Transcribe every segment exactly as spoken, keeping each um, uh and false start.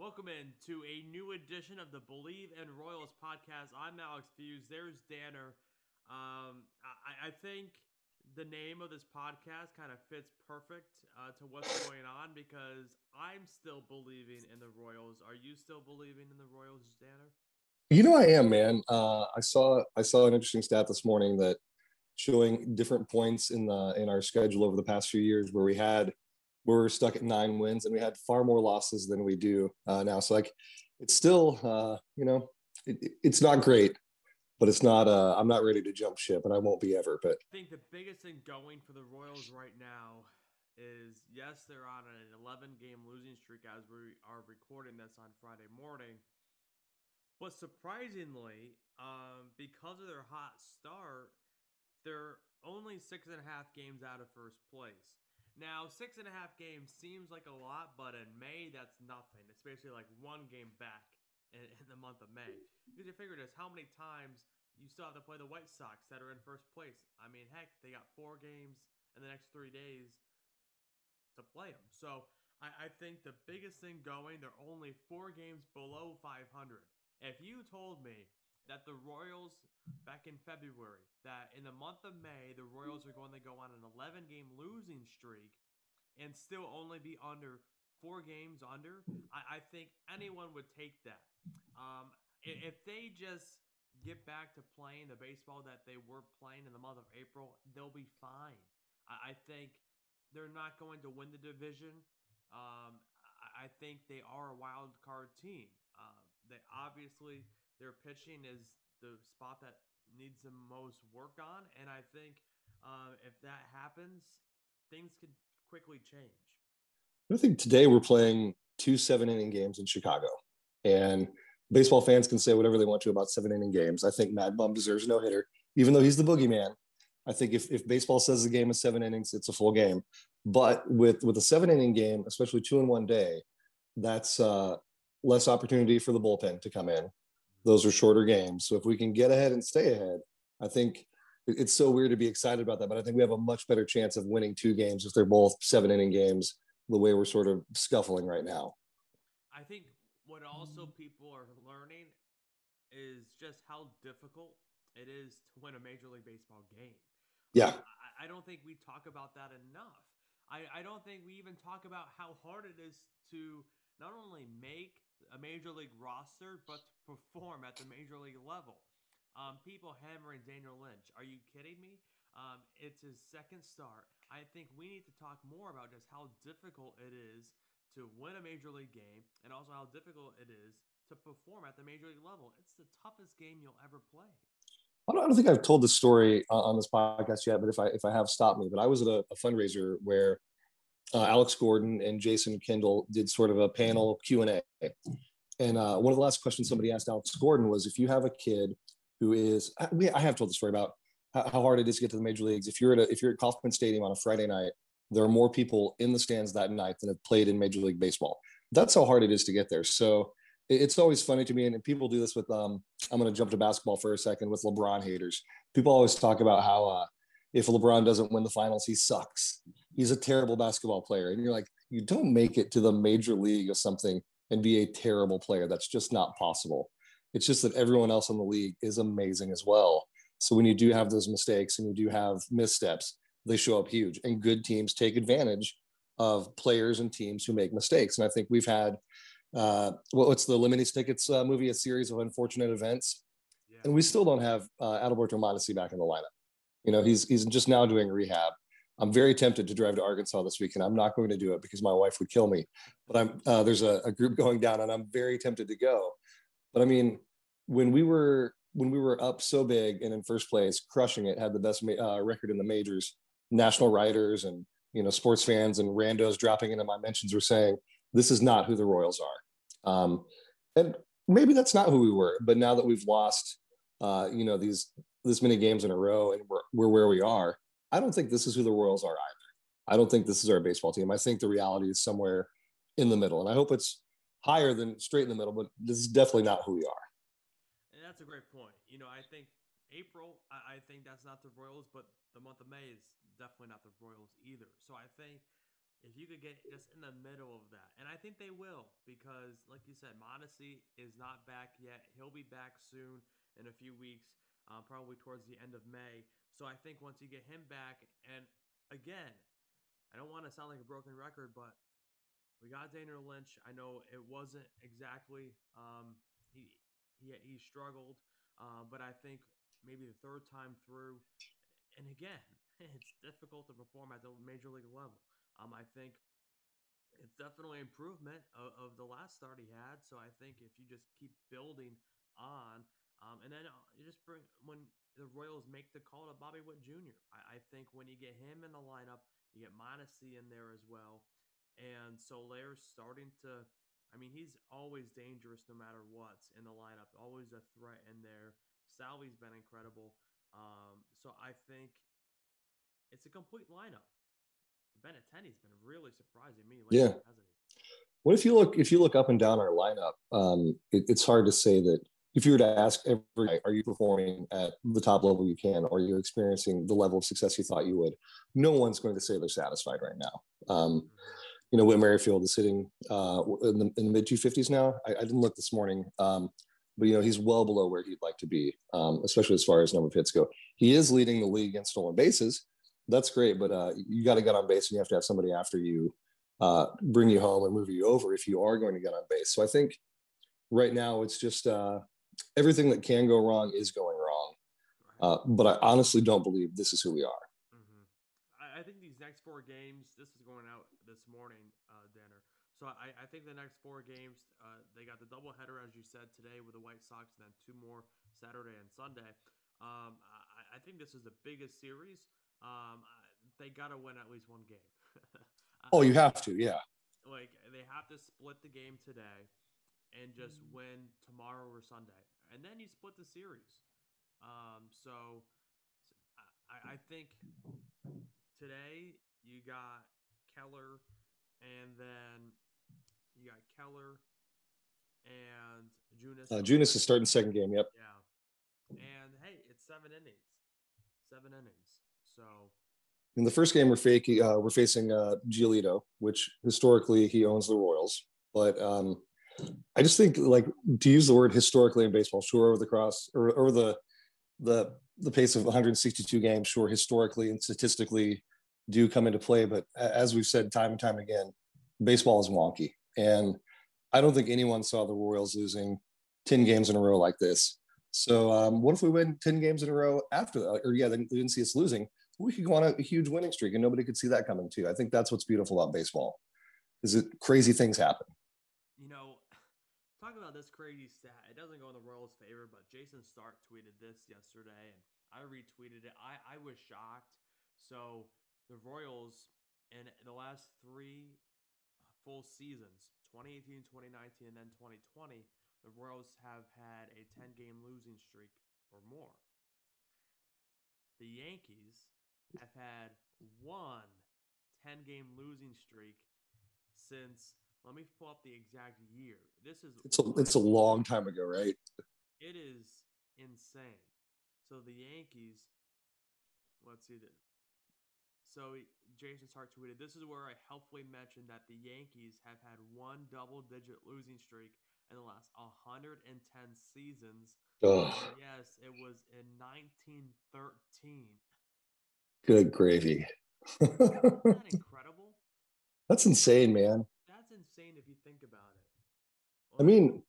Welcome in to a new edition of the Believe in Royals podcast. I'm Alex Fuse. There's Danner. Um, I, I think the name of this podcast kind of fits perfect uh, to what's going on because I'm still believing in the Royals. Are you still believing in the Royals, Danner? You know, I am, man. Uh, I saw I saw an interesting stat this morning that showing different points in the in our schedule over the past few years where we had where we are stuck at nine wins and we had far more losses than we do uh, now. So like, it's still uh, you know, it, it's not great, but it's not. Uh, I'm not ready to jump ship, and I won't be ever. But I think the biggest thing going for the Royals right now is yes, they're on an eleven game losing streak as we are recording this on Friday morning. But surprisingly, um, because of their hot start, they're only six and a half games out of first place. Now, six and a half games seems like a lot, but in May, that's nothing, especially like one game back in, in the month of May. Because you figure this, how many times you still have to play the White Sox that are in first place? I mean, heck, they got four games in the next three days to play them. So I, I think the biggest thing going, they're only four games below five hundred. If you told me that the Royals back in February, that in the month of May, the Royals are going to go on an eleven game losing streak and still only be under four games under, I, I think anyone would take that. Um, if they just get back to playing the baseball that they were playing in the month of April, they'll be fine. I, I think they're not going to win the division. Um, I, I think they are a wild card team. Uh, they obviously their pitching is the spot that needs the most work on, and I think uh, if that happens, things could quickly change. I think today we're playing two seven inning games in Chicago, and baseball fans can say whatever they want to about seven inning games. I think Mad Bum deserves no hitter, even though he's the boogeyman. I think if, if baseball says the game is seven innings, it's a full game. But with with a seven inning game, especially two in one day, that's uh, less opportunity for the bullpen to come in. Those are shorter games. So if we can get ahead and stay ahead, I think it's so weird to be excited about that. But I think we have a much better chance of winning two games if they're both seven inning games, the way we're sort of scuffling right now. I think what also people are learning is just how difficult it is to win a Major League Baseball game. Yeah. Um, I, I don't think we talk about that enough. I, I don't think we even talk about how hard it is to not only make a Major League roster, but to perform at the Major League level. Um, people hammering Daniel Lynch. Are you kidding me? Um, it's his second start. I think we need to talk more about just how difficult it is to win a Major League game and also how difficult it is to perform at the Major League level. It's the toughest game you'll ever play. I don't, I don't think I've told this story uh, on this podcast yet, but if I if I have, stop me. But I was at a, a fundraiser where uh, Alex Gordon and Jason Kendall did sort of a panel Q and A, and uh, one of the last questions somebody asked Alex Gordon was, if you have a kid who is, I, we, I have told the story about how, how hard it is to get to the major leagues. If you're at a, if you're at Kauffman Stadium on a Friday night, there are more people in the stands that night than have played in Major League Baseball. That's how hard it is to get there. So it's always funny to me, and people do this with. Um, I'm going to jump to basketball for a second with LeBron haters. People always talk about how uh, if LeBron doesn't win the finals, he sucks. He's a terrible basketball player, and you're like, you don't make it to the major league or something and be a terrible player. That's just not possible. It's just that everyone else in the league is amazing as well. So when you do have those mistakes and you do have missteps, they show up huge. And good teams take advantage of players and teams who make mistakes. And I think we've had uh, what's the Lemony Snicket's uh, movie, A Series of Unfortunate Events, Yeah. and we still don't have uh, Adalberto Mondesi back in the lineup. You know, he's he's just now doing rehab. I'm very tempted to drive to Arkansas this weekend. I'm not going to do it because my wife would kill me. But I'm uh, there's a, a group going down, and I'm very tempted to go. But I mean, when we were when we were up so big and in first place, crushing it, had the best uh, record in the majors. National writers and you know sports fans and randos dropping into my mentions were saying this is not who the Royals are, um, and maybe that's not who we were. But now that we've lost, uh, you know these this many games in a row and we're, we're where we are, I don't think this is who the Royals are either. I don't think this is our baseball team. I think the reality is somewhere in the middle, and I hope it's higher than straight in the middle. But this is definitely not who we are. And that's a great point. You know, I think April, I, I think that's not the Royals, but the month of May is definitely not the Royals either. So I think if you could get just in the middle of that, and I think they will, because like you said, Modesty is not back yet. He'll be back soon in a few weeks, uh, probably towards the end of May. So I think once you get him back, and again, I don't want to sound like a broken record, but we got Daniel Lynch. I know it wasn't exactly um, he he he struggled, uh, but I think maybe the third time through, and again, it's difficult to perform at the major league level. Um, I think it's definitely improvement of, of the last start he had. So I think if you just keep building on, um, and then uh, you just bring when the Royals make the call to Bobby Witt Junior I, I think when you get him in the lineup, you get Mondesi in there as well, and Solaire's starting to. I mean, he's always dangerous no matter what's in the lineup. Always a threat in there. Salvi's been incredible. Um, so I think it's a complete lineup. Benintendi's been really surprising me lately, Yeah. hasn't he? What if you look if you look up and down our lineup? Um, it, it's hard to say that if you were to ask every night, are you performing at the top level you can, or are you experiencing the level of success you thought you would? No one's going to say they're satisfied right now. Um, Mm-hmm. You know, Whit Merrifield is sitting uh, in the, in the mid two fifties now. I, I didn't look this morning, um, but you know he's well below where he'd like to be, um, especially as far as number of hits go. He is leading the league in stolen bases. That's great, but uh, you got to get on base, and you have to have somebody after you, uh, bring you home and move you over if you are going to get on base. So I think right now it's just uh, everything that can go wrong is going wrong. Right. Uh, but I honestly don't believe this is who we are. Mm-hmm. I, I think these next four games, this is going out this morning, uh, Danner. So I, I think the next four games, uh, they got the doubleheader, as you said, today with the White Sox, and then two more Saturday and Sunday. Um, I, I think this is the biggest series. Um, they got to win at least one game. Oh, I you have think, to, yeah. like, they have to split the game today and just win tomorrow or Sunday, and then you split the series. Um, so I, I think today you got Keller, and then you got Keller and Junis. Uh, Junis is starting second game. Yep. Yeah, and hey, it's seven innings. Seven innings. So in the first game, we're faking, uh, we're facing uh, Giolito, which historically he owns the Royals. But um, I just think, like, to use the word historically in baseball, sure, over the cross or over the the the pace of one hundred sixty-two games, sure, historically and statistically do come into play. But as we've said time and time again, baseball is wonky, and I don't think anyone saw the Royals losing ten games in a row like this. So um, what if we win ten games in a row after that? Or yeah, they didn't see us losing. We could go on a, a huge winning streak, and nobody could see that coming too. I think that's what's beautiful about baseball, is that crazy things happen. You know, talk about this crazy stat. It doesn't go in the Royals' favor, but Jason Stark tweeted this yesterday, and I retweeted it. I, I was shocked. So the Royals, in the last three full seasons, twenty eighteen, twenty nineteen, and then twenty twenty, the Royals have had a ten-game losing streak or more. The Yankees have had one ten-game losing streak since, let me pull up the exact year. This is it's a, it's a long time ago, right? It is insane. So the Yankees, let's see this. So Jason Stark tweeted, "This is where I helpfully mentioned that the Yankees have had one double-digit losing streak in the last one hundred ten seasons." Oh, yes, it was in nineteen thirteen. Good gravy. Isn't that incredible? That's insane, man. That's insane if you think about it. Like, I mean,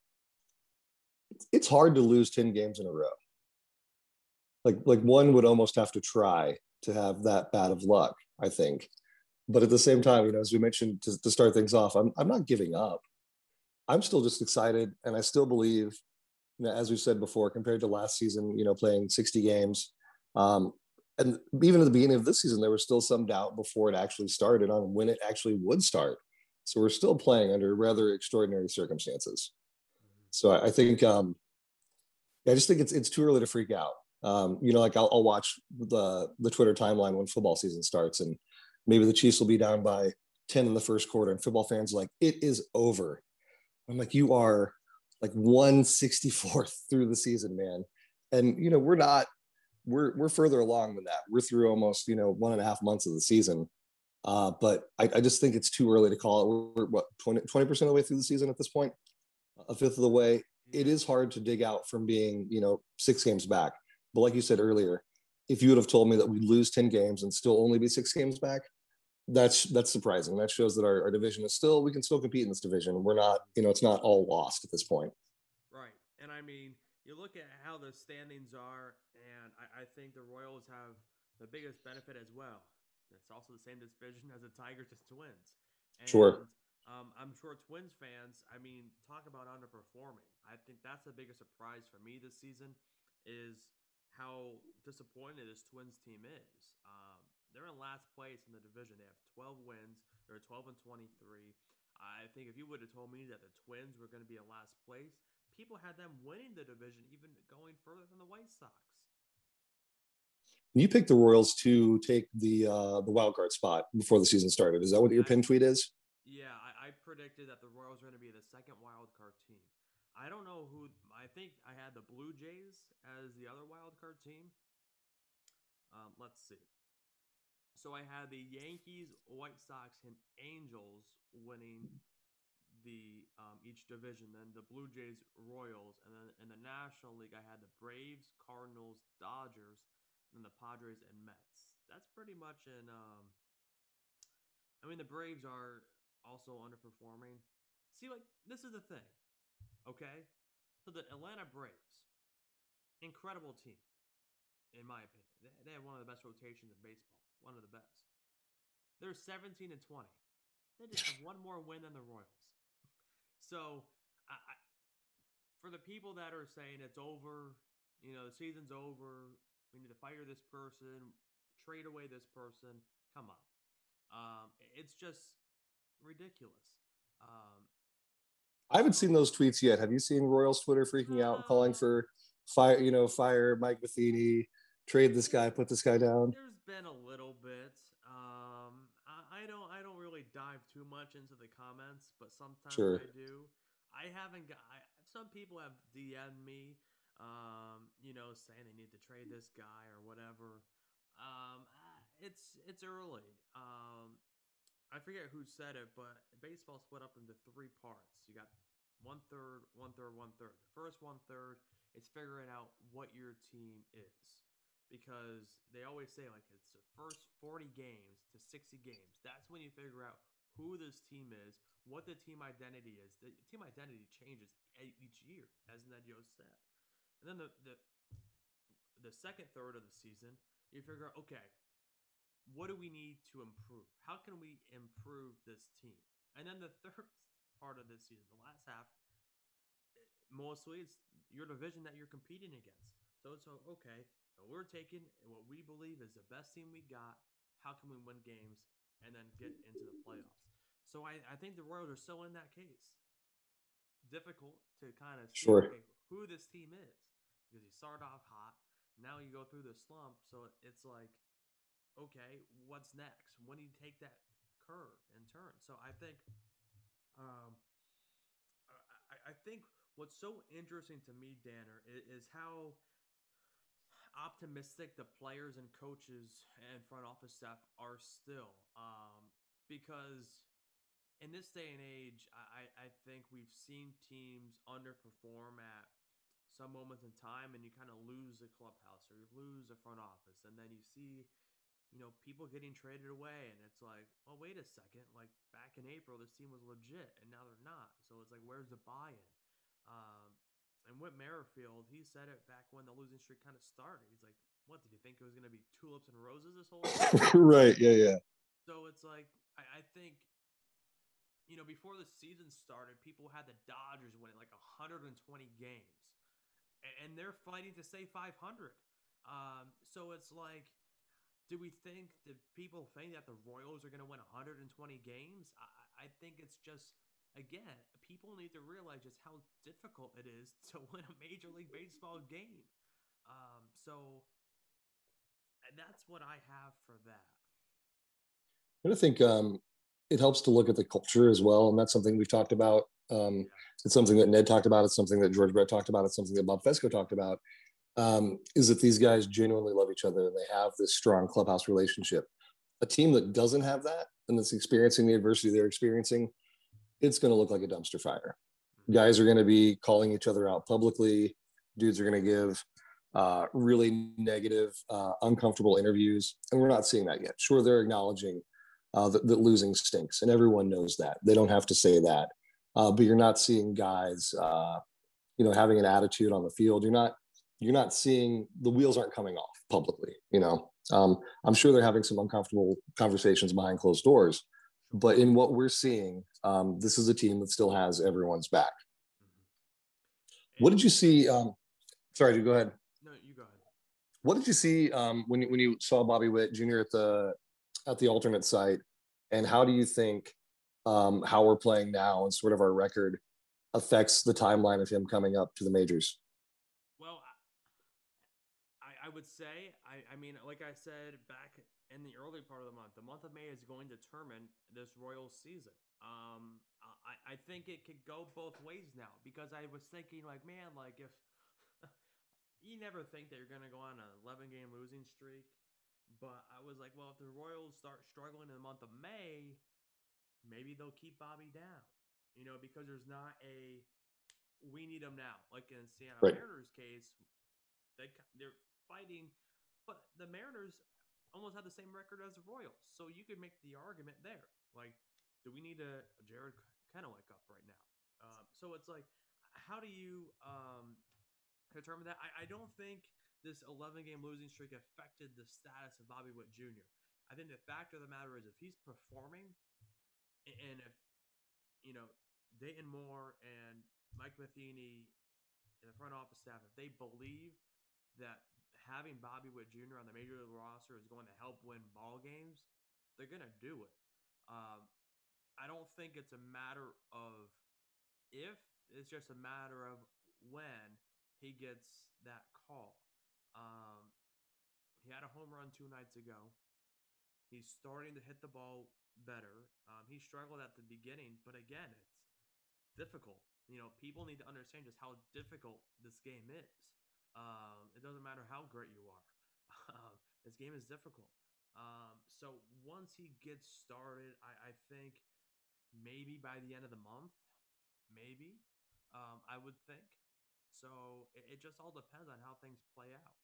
it's hard to lose ten games in a row. Like, like one would almost have to try to have that bad of luck, I think. But at the same time, you know, as we mentioned to, to start things off, I'm I'm not giving up. I'm still just excited, and I still believe, you know, as we've said before, compared to last season, you know, playing sixty games, um, and even at the beginning of this season, there was still some doubt before it actually started on when it actually would start. So we're still playing under rather extraordinary circumstances. So I, I think, um, I just think it's it's too early to freak out. Um, you know, like I'll, I'll watch the the Twitter timeline when football season starts, and maybe the Chiefs will be down by ten in the first quarter, and football fans are like, it is over. I'm like, you are like one sixty-fourth through the season, man. And, you know, we're not, we're, we're further along than that. We're through almost, you know, one and a half months of the season. Uh, but I, I just think it's too early to call it. We're, what, twenty percent of the way through the season at this point, a fifth of the way. It is hard to dig out from being, you know, six games back. But like you said earlier, if you would have told me that we'd lose ten games and still only be six games back, that's that's surprising. That shows that our, our division is still, we can still compete in this division. We're not, you know, it's not all lost at this point. Right. And I mean, you look at how the standings are, and I, I think the Royals have the biggest benefit as well. It's also the same division as the Tigers as Twins. And, Sure. Um, I'm sure Twins fans, I mean, talk about underperforming. I think that's the biggest surprise for me this season is how disappointed this Twins team is. Um, they're in last place in the division. They have twelve wins. They're twelve and twenty-three. I think if you would have told me that the Twins were going to be in last place, people had them winning the division, even going further than the White Sox. You picked the Royals to take the uh, the wild card spot before the season started. Is that what your I, pin tweet is? Yeah, I, I predicted that the Royals were going to be the second wild card team. I don't know who. I think I had the Blue Jays as the other wild card team. Um, let's see. So I had the Yankees, White Sox, and Angels winning the um, each division. Then the Blue Jays, Royals, and then in the National League, I had the Braves, Cardinals, Dodgers, and the Padres and Mets. That's pretty much in. Um, I mean, the Braves are also underperforming. See, like, this is the thing, okay? So the Atlanta Braves, incredible team, in my opinion. They, they have one of the best rotations in baseball, one of the best. They're seventeen and twenty. They just have one more win than the Royals. So, I, I, for the people that are saying it's over, you know, the season's over, we need to fire this person, trade away this person. Come on. Um, it's just ridiculous. Um, I haven't seen those tweets yet. Have you seen Royals Twitter freaking out, calling uh, for fire, you know, fire Mike Matheny, trade this guy, put this guy down? there's been a little bit. Um, I, I don't I don't really dive too much into the comments, but sometimes Sure. I do. I haven't got. I, some people have D M'd me, um, you know, saying they need to trade this guy or whatever. Um, it's it's early. Um, I forget who said it, but baseball split up into three parts. You got one third, one third, one third. The first one third is figuring out what your team is, because they always say like it's the first forty games to sixty games. That's when you figure out who this team is, what the team identity is. The team identity changes each year, as Nedio said. And then the the the second third of the season, you figure out okay, what do we need to improve? How can we improve this team? And then the third part of this season, the last half, mostly it's your division that you're competing against. So it's okay, we're taking what we believe is the best team we got. How can we win games and then get into the playoffs? So I, I think the Royals are still in that case. Difficult to kind of see Sure. okay, who this team is, because you start off hot, now you go through the slump. So it's like, okay, what's next? When do you take that curve and turn? So I think, um, I, I think what's so interesting to me, Danner, is, is how optimistic the players and coaches and front office staff are still. Um, because in this day and age, I, I think we've seen teams underperform at some moments in time, and you kind of lose a clubhouse or you lose a front office, and then you see you know, people getting traded away, and it's like, well, wait a second. Like back in April, this team was legit, and now they're not. So it's like, where's the buy-in? Um, and Whit Merrifield, he said it back when the losing streak kind of started. He's like, what, did you think it was going to be tulips and roses this whole time? Right. Yeah. Yeah. So it's like, I, I think, you know, before the season started, people had the Dodgers winning like one hundred twenty games, and they're fighting to stay five hundred. Um, so it's like, do we think that people think that the Royals are going to win one hundred twenty games? I, I think it's just, again, people need to realize just how difficult it is to win a Major League Baseball game. Um, so that's what I have for that. I think um, it helps to look at the culture as well, and that's something we've talked about. Um, yeah. It's something that Ned talked about. It's something that George Brett talked about. It's something that Bob Fesco talked about. Um, is that these guys genuinely love each other and they have this strong clubhouse relationship. A team that doesn't have that and that's experiencing the adversity they're experiencing, it's going to look like a dumpster fire. Guys are going to be calling each other out publicly. Dudes are going to give uh, really negative, uh, uncomfortable interviews. And we're not seeing that yet. Sure, they're acknowledging uh, that, that losing stinks, and everyone knows that. They don't have to say that. Uh, but you're not seeing guys, uh, you know, having an attitude on the field. You're not, you're not seeing the wheels aren't coming off publicly. You know, um, I'm sure they're having some uncomfortable conversations behind closed doors. But in what we're seeing, um, this is a team that still has everyone's back. Mm-hmm. What did you see? Um, sorry, go ahead. No, you go ahead. What did you see um, when you, when you saw Bobby Witt Junior at the at the alternate site, and how do you think um, how we're playing now and sort of our record affects the timeline of him coming up to the majors? Well, I, I would say, I, I mean, like I said back in the early part of the month, the month of May is going to determine this Royals season. Um, I, I think it could go both ways now, because I was thinking, like, man, like if you never think that you're going to go on an eleven game losing streak, but I was like, well, if the Royals start struggling in the month of May, maybe they'll keep Bobby down, you know, because there's not a we need him now. Like in Seattle right. Mariners case, they, they're fighting, but the Mariners almost have the same record as the Royals. So you could make the argument there. Like, do we need a, a Jared Kennewick up right now? Um, so it's like, how do you um, determine that? I, I don't think this eleven game losing streak affected the status of Bobby Witt Junior I think the fact of the matter is if he's performing, and if, you know, Dayton Moore and Mike Matheny and the front office staff, if they believe that having Bobby Witt Junior on the major league roster is going to help win ball games, they're going to do it. Um, I don't think it's a matter of if, it's just a matter of when he gets that call. Um, he had a home run two nights ago. He's starting to hit the ball better. Um, he struggled at the beginning, but again, it's difficult. You know, people need to understand just how difficult this game is. Um, it doesn't matter how great you are. Um, this game is difficult. Um, so once he gets started, I, I think maybe by the end of the month, maybe, um, I would think. So it, it just all depends on how things play out.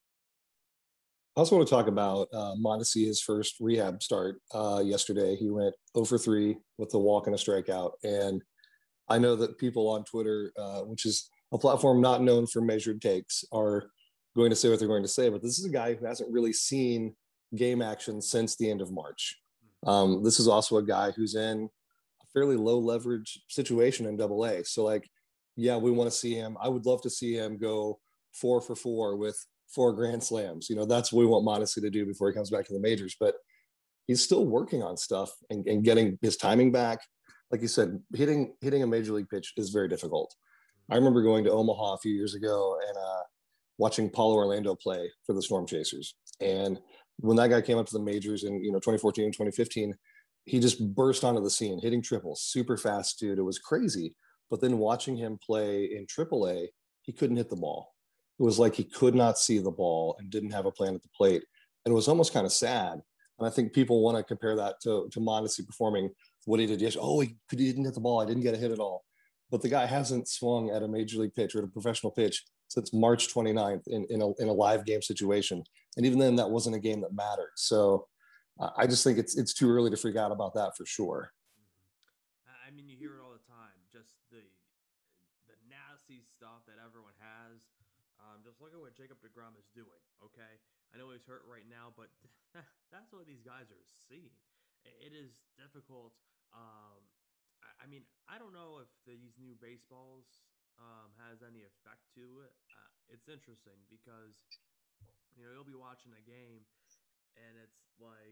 I also want to talk about uh, Mondesi, his first rehab start uh, yesterday. He went oh for three with a walk and a strikeout. And I know that people on Twitter, uh, which is a platform not known for measured takes, are going to say what they're going to say. But this is a guy who hasn't really seen game action since the end of March. Um, this is also a guy who's in a fairly low leverage situation in Double A. So, like, yeah, we want to see him. I would love to see him go four for four with four grand slams. You know, that's what we want Mondesi to do before he comes back to the majors. But he's still working on stuff and, and getting his timing back. Like you said, hitting hitting a major league pitch is very difficult. I remember going to Omaha a few years ago and uh, watching Paulo Orlando play for the Storm Chasers. And when that guy came up to the majors in, you know, twenty fourteen and twenty fifteen, he just burst onto the scene, hitting triples, super fast dude. It was crazy. But then watching him play in triple A, he couldn't hit the ball. It was like he could not see the ball and didn't have a plan at the plate. And it was almost kind of sad. And I think people want to compare that to, to Mondesi performing what he did yesterday. Oh, he, he didn't hit the ball. I didn't get a hit at all. But the guy hasn't swung at a major league pitch or at a professional pitch since March twenty-ninth in, in, a, in a live game situation. And even then, that wasn't a game that mattered. So uh, I just think it's it's too early to freak out about that for sure. Mm-hmm. I mean, you hear it all the time, just the the nasty stuff that everyone has. Um, just look at what Jacob deGrom is doing, okay? I know he's hurt right now, but that's what these guys are seeing. It is difficult. Um, I, I mean, I don't know if these new baseballs um, has any effect to it. Uh, it's interesting because, you know, you'll be watching a game, and it's like,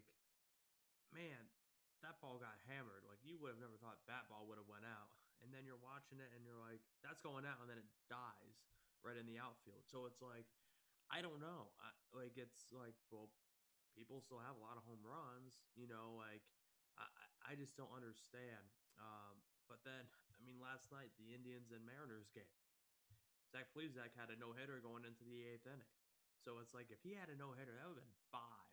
man, that ball got hammered. Like, you would have never thought that ball would have went out. And then you're watching it, and you're like, that's going out, and then it dies right in the outfield. So it's like, I don't know. I, like, it's like, well, people still have a lot of home runs, you know, like, I, I just don't understand. Um, but then, I mean, last night, the Indians and Mariners game, Zach Plesac had a no-hitter going into the eighth inning. So it's like, if he had a no-hitter, that would have been five.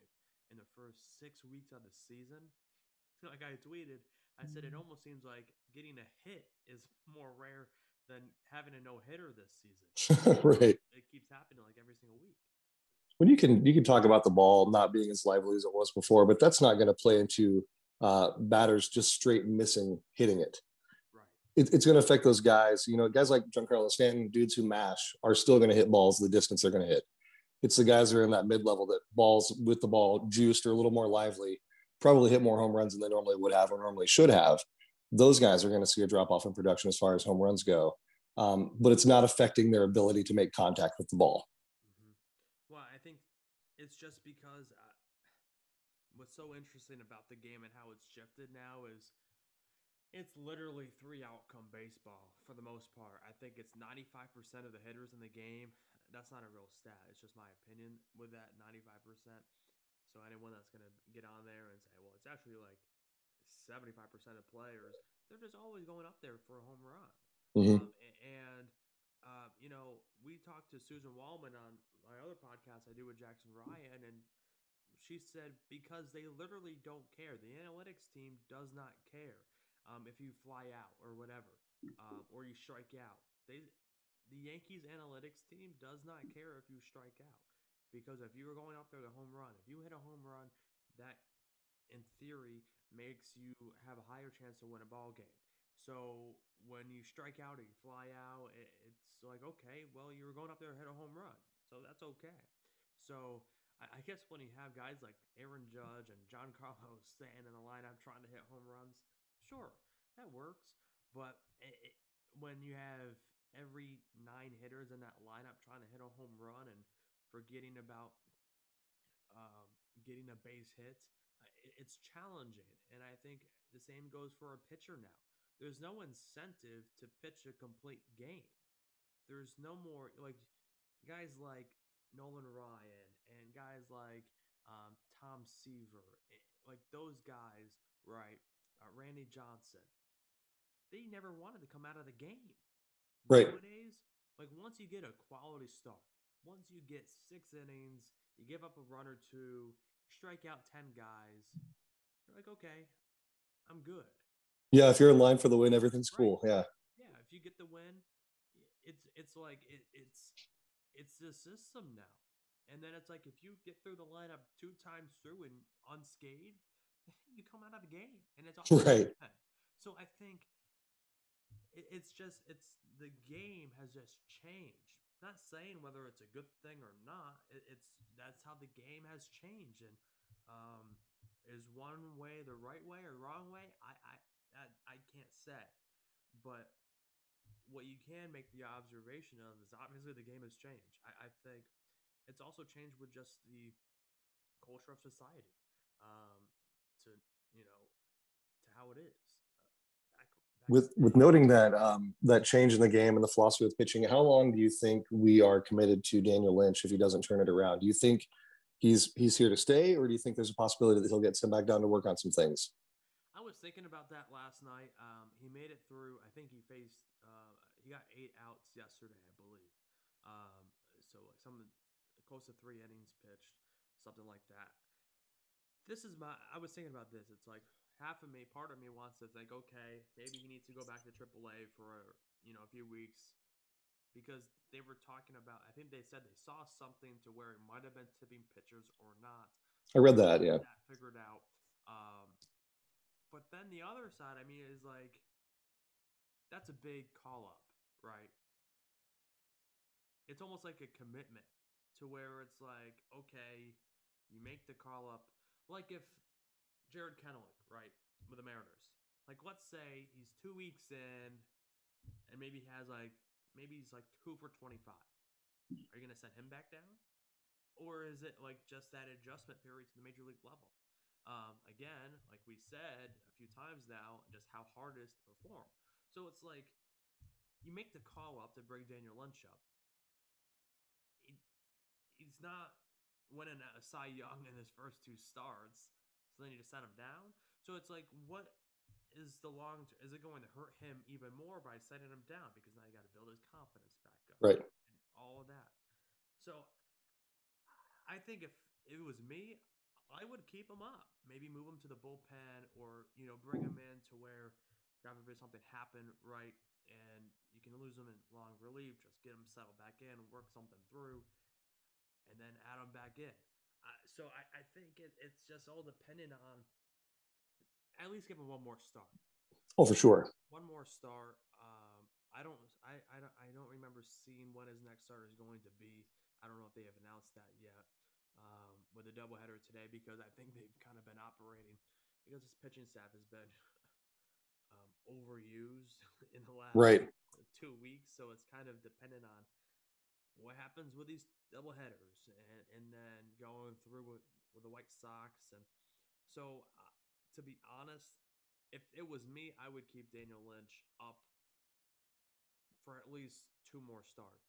in the first six weeks of the season. Like I tweeted, I said it almost seems like getting a hit is more rare than having a no hitter this season. Right. It keeps happening like every single week. When you can you can talk about the ball not being as lively as it was before, but that's not going to play into uh, batters just straight missing hitting it. Right. it it's going to affect those guys. You know, guys like Giancarlo Stanton, dudes who mash, are still going to hit balls the distance they're going to hit. It's the guys that are in that mid level that balls with the ball juiced or a little more lively, probably hit more home runs than they normally would have or normally should have. Those guys are going to see a drop off in production as far as home runs go. Um, but it's not affecting their ability to make contact with the ball. Mm-hmm. Well, I think it's just because uh, what's so interesting about the game and how it's shifted now is it's literally three outcome baseball for the most part. I think it's ninety-five percent of the hitters in the game. That's not a real stat. It's just my opinion with that ninety-five percent. So anyone that's going to get on there and say, well, it's actually like seventy-five percent of players, they're just always going up there for a home run. Mm-hmm. Um, and, uh, you know, we talked to Susan Wallman on my other podcast I do with Jackson Ryan, and she said because they literally don't care. The analytics team does not care um, if you fly out or whatever, um, or you strike out. They, the Yankees analytics team does not care if you strike out because if you were going up there to home run, if you hit a home run, that in theory makes you have a higher chance to win a ball game. So when you strike out or you fly out, it's like, okay, well, you were going up there to hit a home run. So that's okay. So I guess when you have guys like Aaron Judge and Giancarlo Stanton in the lineup trying to hit home runs, sure, that works. But it, it, when you have every nine hitters in that lineup trying to hit a home run and forgetting about um, getting a base hit, it's challenging. And I think the same goes for a pitcher now. There's no incentive to pitch a complete game. There's no more like guys like Nolan Ryan and guys like um, Tom Seaver, like those guys, right? Uh, Randy Johnson. They never wanted to come out of the game. Right. Nowadays, like once you get a quality start, once you get six innings, you give up a run or two, strike out ten guys, you're like, okay, I'm good. Yeah, if you're in line for the win, everything's Right. cool. Yeah. Yeah, if you get the win, it's it's like it, it's it's the system now. And then it's like if you get through the lineup two times through and unscathed, you come out of the game, and it's all right. So I think it, it's just it's the game has just changed. Not saying whether it's a good thing or not. It, it's that's how the game has changed, and um, is one way the right way or wrong way? I I that I can't say, but what you can make the observation of is obviously the game has changed. I, I think it's also changed with just the culture of society, um, to you know to how it is. Uh, back, back With with noting that um, that change in the game and the philosophy with pitching, how long do you think we are committed to Daniel Lynch if he doesn't turn it around? Do you think he's he's here to stay, or do you think there's a possibility that he'll get sent back down to work on some things? I was thinking about that last night. Um, he made it through. I think he faced. Uh, he got eight outs yesterday, I believe. Um, so like some close to three innings pitched, something like that. This is my. I was thinking about this. It's like half of me, part of me wants to think, okay, maybe he needs to go back to triple A for you know a few weeks because they were talking about. I think they said they saw something to where it might have been tipping pitchers or not. I read that. Yeah. That figured out. Um, But then the other side, I mean, is like that's a big call up, right? It's almost like a commitment to where it's like, okay, you make the call up. Like if Jared Kennewick, right, with the Mariners. Like let's say he's two weeks in and maybe he has like maybe he's like two for twenty-five. Are you gonna send him back down? Or is it like just that adjustment period to the major league level? Um, again, like we said a few times now, just how hard it is to perform. So it's like you make the call up to bring Daniel Lynch up. He, he's not winning a Cy Young in his first two starts, so then you just send him down. So it's like, what is the long? Is it going to hurt him even more by sending him down because now you got to build his confidence back up, right? And all of that. So I think if it was me, I would keep him up. Maybe move him to the bullpen, or you know, bring him in to where God forbid something happen, right? And you can lose him in long relief. Just get him settled back in, work something through, and then add him back in. Uh, so I, I think it, it's just all dependent on at least give him one more start. Oh, for sure. One more start. Um, I don't, I, I don't, I don't remember seeing what his next start is going to be. I don't know if they have announced that yet um, with a doubleheader today, because I think they've kind of been operating because his pitching staff has been um, overused in the last Right. two weeks. So it's kind of dependent on what happens with these doubleheaders, and, and then going through with, with the White Sox. And so, uh, to be honest, if it was me, I would keep Daniel Lynch up for at least two more starts.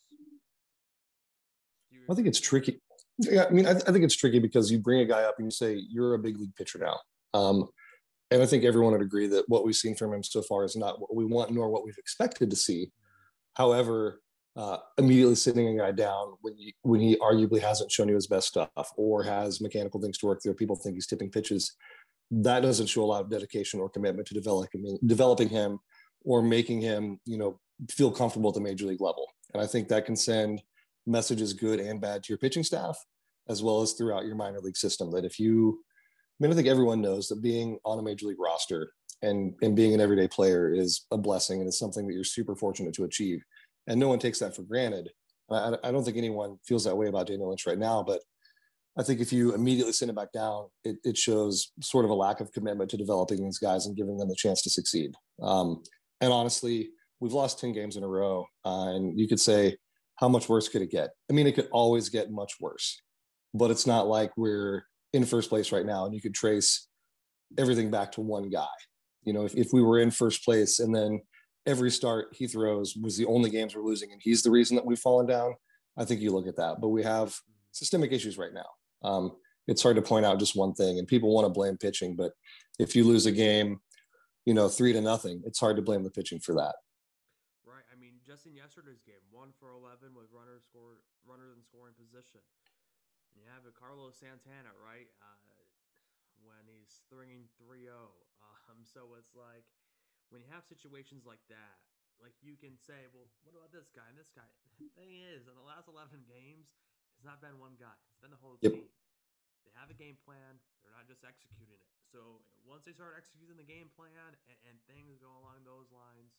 I think it's tricky. Yeah, I mean, I, th- I think it's tricky because you bring a guy up and you say you're a big league pitcher now, um, and I think everyone would agree that what we've seen from him so far is not what we want nor what we've expected to see. However, uh, immediately sitting a guy down when you, when he arguably hasn't shown you his best stuff or has mechanical things to work through, people think he's tipping pitches. That doesn't show a lot of dedication or commitment to developing developing him or making him, you know, feel comfortable at the major league level. And I think that can send messages, good and bad, to your pitching staff, as well as throughout your minor league system. That if you, I mean, I think everyone knows that being on a major league roster and, and being an everyday player is a blessing and is something that you're super fortunate to achieve. And no one takes that for granted. I, I don't think anyone feels that way about Daniel Lynch right now, but I think if you immediately send it back down, it, it shows sort of a lack of commitment to developing these guys and giving them the chance to succeed. Um, and honestly, we've lost ten games in a row. Uh, and you could say, how much worse could it get? I mean, it could always get much worse, but it's not like we're in first place right now and you could trace everything back to one guy. You know, if, if we were in first place and then every start he throws was the only games we're losing and he's the reason that we've fallen down, I think you look at that. But we have systemic issues right now. Um, it's hard to point out just one thing, and people want to blame pitching, but if you lose a game, you know, three to nothing, it's hard to blame the pitching for that. Right. I mean, just in yesterday's game, one for eleven with runners scored, runners in scoring position. And you have a Carlos Santana, right? Uh, when he's stringing three oh. Um, so it's like when you have situations like that, like you can say, well, what about this guy and this guy? The thing is, in the last eleven games, it's not been one guy. It's been the whole Yep. team. They have a game plan. They're not just executing it. So once they start executing the game plan and, and things go along those lines,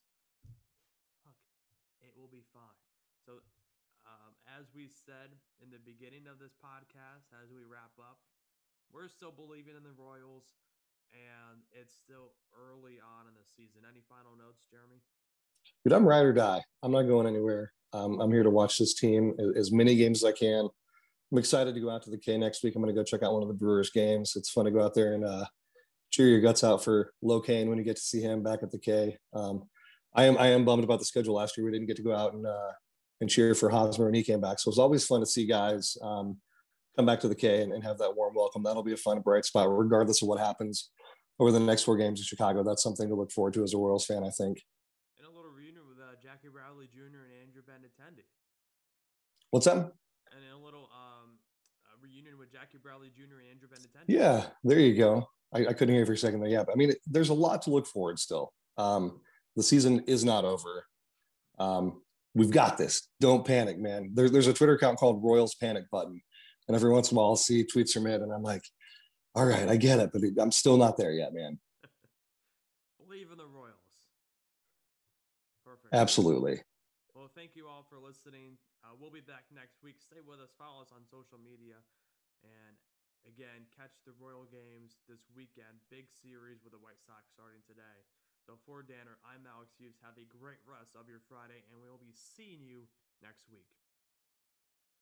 look, it will be fine. So um, as we said in the beginning of this podcast, as we wrap up, we're still believing in the Royals, and it's still early on in the season. Any final notes, Jeremy? Dude, I'm ride or die. I'm not going anywhere. Um, I'm here to watch this team as many games as I can. I'm excited to go out to the K next week. I'm going to go check out one of the Brewers games. It's fun to go out there and uh, cheer your guts out for Locane when you get to see him back at the K. Um, I am I am bummed about the schedule last year. We didn't get to go out and uh, and cheer for Hosmer when he came back. So it's always fun to see guys um, come back to the K and, and have that warm welcome. That'll be a fun, bright spot, regardless of what happens over the next four games in Chicago. That's something to look forward to as a Royals fan, I think. And a little reunion with uh, Jackie Bradley Junior and Andrew Benintendi. What's that? And a little um, uh, reunion with Jackie Bradley Junior and Andrew Benintendi. Yeah, there you go. I, I couldn't hear you for a second there. Yeah, but I mean, it, there's a lot to look forward still. Um, the season is not over. Um, we've got this. Don't panic, man. There, there's a Twitter account called Royals Panic Button. And every once in a while I'll see tweets from it and I'm like, all right, I get it, but I'm still not there yet, man. Believe in the Royals. Perfect. Absolutely. Well, thank you all for listening. Uh, we'll be back next week. Stay with us. Follow us on social media. And again, catch the Royal games this weekend. Big series with the White Sox starting today. So for Danner, I'm Alex Hughes. Have a great rest of your Friday, and we'll be seeing you next week.